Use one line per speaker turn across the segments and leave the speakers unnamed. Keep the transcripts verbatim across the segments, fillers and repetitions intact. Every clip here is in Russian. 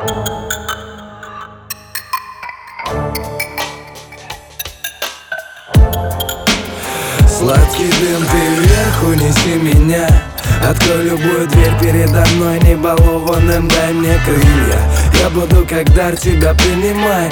Сладкий дым, ты вверх, унеси меня. Открой любую дверь передо мной небалованным, дай мне крылья. Я буду как дар тебя принимать.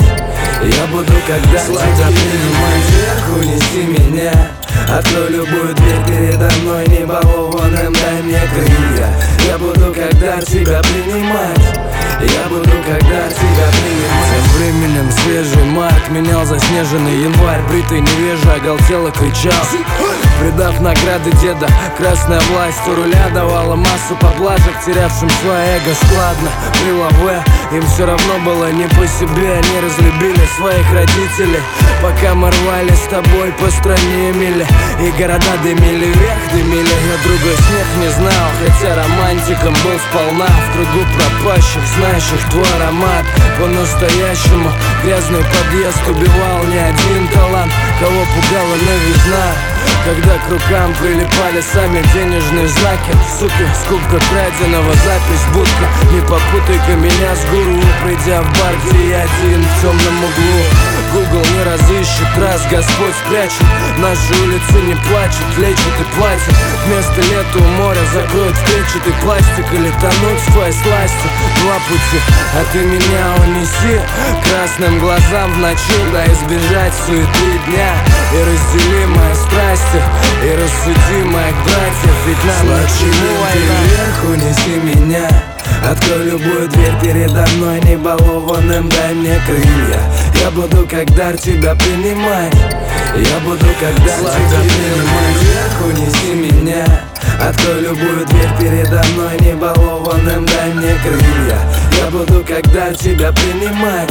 Я буду как дар тебя принимать. Вверх, унеси меня. Открой любую дверь передо мной небалованным, дай мне крылья. Я буду как дар тебя принимать. Я буду как дар тебя принимать. Тем временем свежий март менял заснеженный январь. Бритый невежа оголтело кричал, предав награды деда. Красная власть у руля давала массу поблажек терявшим свое эго складно. При лаве им все равно было не по себе. Они разлюбили своих родителей, пока мы рвали с тобой по стране мили. И города дымили вверх, дымили. Я другой снег не знал, хотя романтиком был сполна. В кругу пропащих, знающих твой аромат по-настоящему. Грязный подъезд убивал не один талант, кого пугала новизна, когда к рукам прилипали сами денежные знаки. Сука, скупка краденого, запись будка. Не попутай-ка меня с гуру, придя в бар, где я один в темном углу. Google не разыщет раз, Господь спрячет. Наши улицы не плачут, лечат и платят. Вместо лета у моря закроют в клетчатый пластик. Или тонуть в твоей сласти. Два пути, а ты меня унеси красным глазам в ночи, да избежать суеты дня. И раздели мои страсти, и рассуди моих братьев, ведь нам ни к чему война. Вверх, унеси меня. Открой любую дверь передо мной небалованным, дай мне крылья. Я буду как дар тебя принимать. Я буду как дар тебя принимать. Вверх, унеси меня. Открой любую дверь передо мной небалованным, дай мне крылья. Я буду как дар тебя принимать.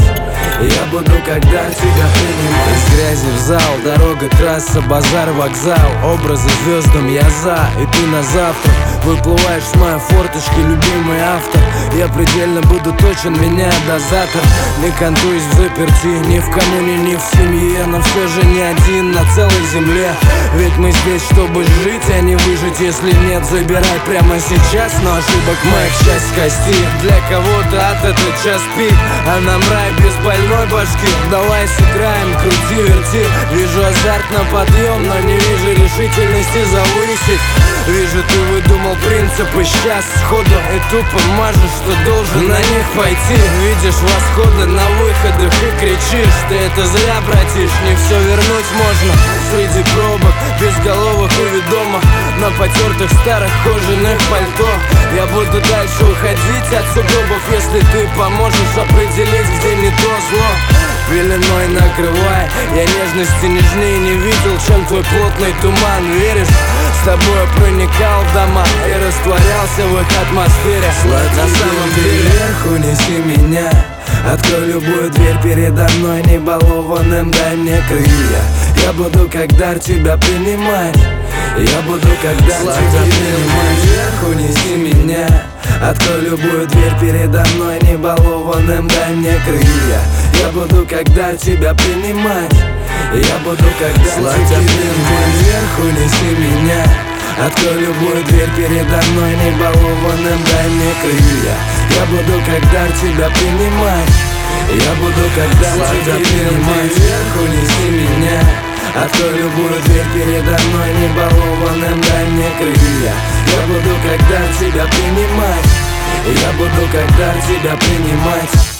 Я буду как дар тебя принимать. Из грязи в зал, дорога, трасса, базар, вокзал. Образы звездам я за, и ты на завтра выплываешь с моей форточки, любимый автор. Я предельно буду точен, меняя дозатор. Не кантуюсь в заперти, ни в коммуне, ни в семье. Но все же не один на целой земле. Ведь мы здесь, чтобы жить, а не выжить. Если нет, забирай прямо сейчас. Но ошибок моих часть кости. Для кого-то от этот час пик, а нам рай без больной башки. Давай сыграем, крути, верти. Вижу азарт на подъем, но не вижу решительности завысить. Вижу, ты выдумал принципы сейчас сходу и тупо мажешь, что должен на них пойти. Видишь восходы на выходах и кричишь: ты это зря, братиш, не все вернуть можно. Среди пробок, безголовых и ведомых, на потертых старых кожаных пальто. Я буду дальше уходить от сугробов, если ты поможешь определить, где не то зло. Пеленой накрывай, я нежности нежнее не видел, чем твой плотный туман. Веришь? С тобой проникал в дома и растворялся в их атмосфере. Сладкий на самом деле вверх, унеси меня. Открой любую дверь передо мной небалованным, дай мне крылья. Я буду как дар тебя принимать. Я буду как дар тебя принимать. Вверх, унеси меня. Открой любую дверь передо мной небалованным, дай мне крылья. Я буду как дар тебя принимать. Я буду как дар тебя принимать. Вверх, унеси меня. Открой любую дверь передо мной небалованным, дай мне крылья. Я буду как дар тебя принимать. Я буду как дар тебя принимать. Вверх, унеси меня. Открой любую дверь передо мной небалованным, дай мне крылья. Я буду как дар тебя принимать. Я буду как дар тебя принимать.